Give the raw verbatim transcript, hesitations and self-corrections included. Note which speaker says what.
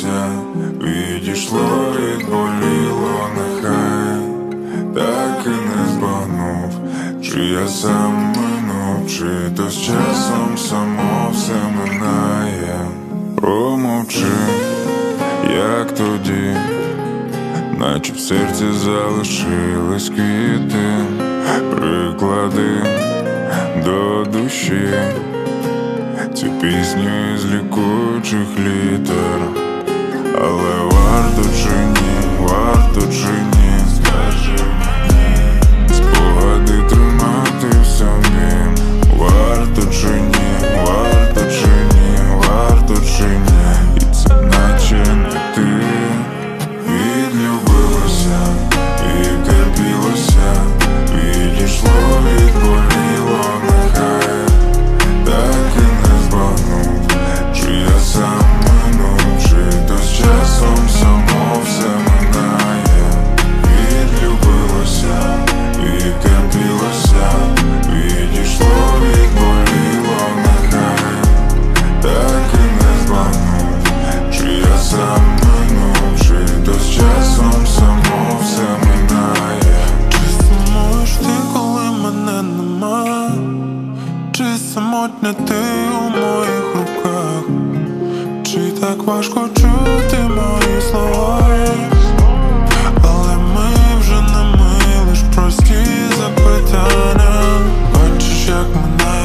Speaker 1: дивилося, відійшло, відболіло, нехай так і не збагнув, чи я сам минув, чи то з часом само все минає. Промовчи, як тоді, наче в серці залишились квіти, приклади до душі ці пісні з лікуючих літер. Але варто чи ні, варто чи ні, скажи мені, спогади тримати в собі. Варто чи ні, варто чи ні, варто чи ні, і це наче не ти. Відлюбилося і терпілося, відійшло, відболіло, нехай так і не збагнув, чи я сам минув, чи то з часом само все минає. Відлюбилося і терпілося, відійшло, відболіло, нехай так і не збагнув, чи я сам минув, чи то з часом само все минає.
Speaker 2: Чи сумуєш ти, коли мене нема? Чи самотня ти у моїх руках? Чи так важко чути мої слова? Але ми вже не ми, лиш прості запитання. Бачиш, як минає